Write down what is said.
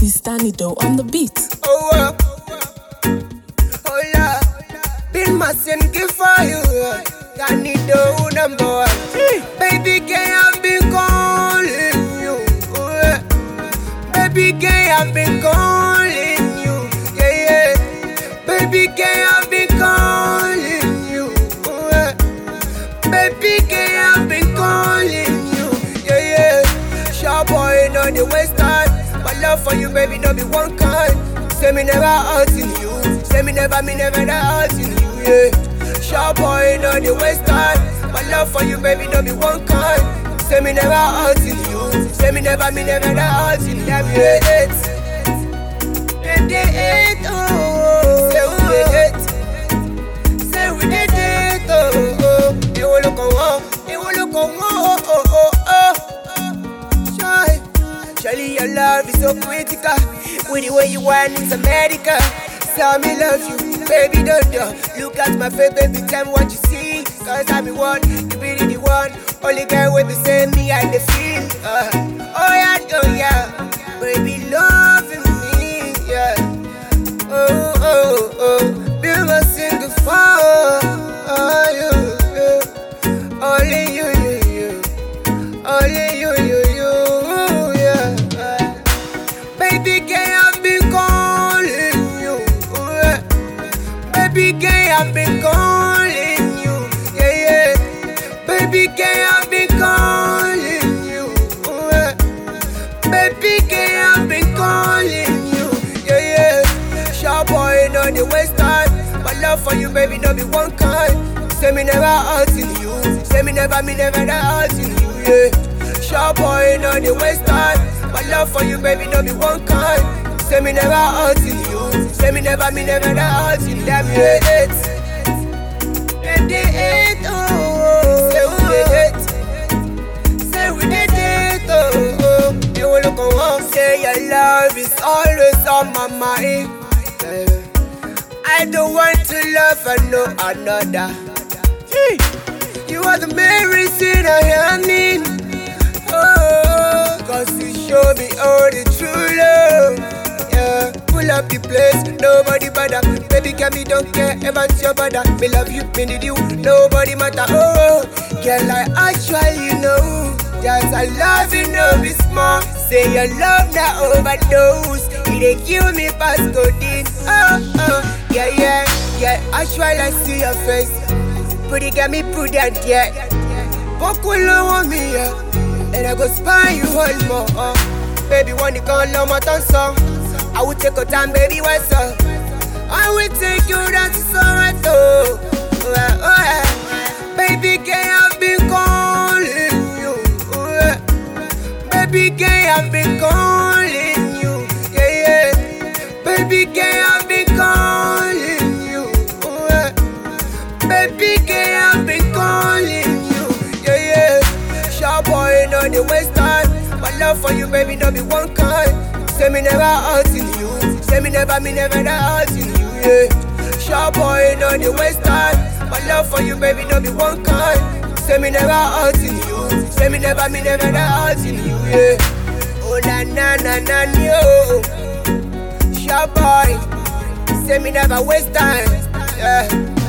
Danido on the beat. Hola, been missing gift for you. Danido number one. Baby girl, I've been calling you. Baby girl, I've been calling you. Yeah, yeah. Baby girl, I've been calling you. Baby girl, I've been calling you. Yeah, yeah. Sharp boy on the west side. My love for you, baby, no be one kind. Say me never hurting you. Say me never hurting you, yeah. Sharp boy on the west side. My love for you, baby, no be one kind. Say me never hurting you. Say me never hurting you, yeah. Oh. Say we did it. Say we did it, oh. It will look on, it will look on, Shy. Surely your love is so critical. With the way you want, it's America. Tell me love you, baby, don't you? Look at my face, baby, tell me what you see. Cause I'm the one, you be the one. Only girl with the same me and the feel. Oh yeah, baby, loving me, yeah. Be my single for you. Only you. Only you, yeah. Baby girl, I've been calling you. Baby girl, I've been calling you. Yeah, yeah. Baby girl, I've been calling you. Baby girl, I've been calling you. Yeah, yeah. Sharp boy on the west side. My love for you, baby, no be one kind. Say me never hurting you. Say me never hurting you, yeah. Sharp boy on the west side. My love for you, baby, no be one kind. Say me never hurting you. Say me never hurting you, yeah. Oh. Say we did it. Say we did it, oh. You will look on, say your love is always on my mind. I don't want to love no another. You are the main reason I need. Oh, cause you show me all the true love. Yeah, pull up the place, nobody bother. Baby, girl, me don't care about your bother. Me love you, me need you, nobody matter. Oh, girl, I actually know. Just I love you, no be small. Say your love not overdose. It ain't kill me past codeine. Oh, yeah. Actually, I see your face. Pretty got me prudent, yeah. Pokulo want me, yeah. And I go spy you all more, Baby, when you call on my song, I will take your time, baby, what's up? I will take you down to Soweto. Baby, girl, I've been calling you. Baby, girl, I've been calling you. Yeah. Baby, girl, I've been calling you. Baby, girl, I've been calling you. Yeah. Sharp boy on the west side. My love for you, baby, no be one kind. Say me never hurting you. Say me never hurting you, yeah. Sharp boy on the west side. My love for you, baby, no be one kind. Say me never hurting you. Say me never hurting you, yeah. Oh na yo. Sharp boy. Say me never waste time, yeah.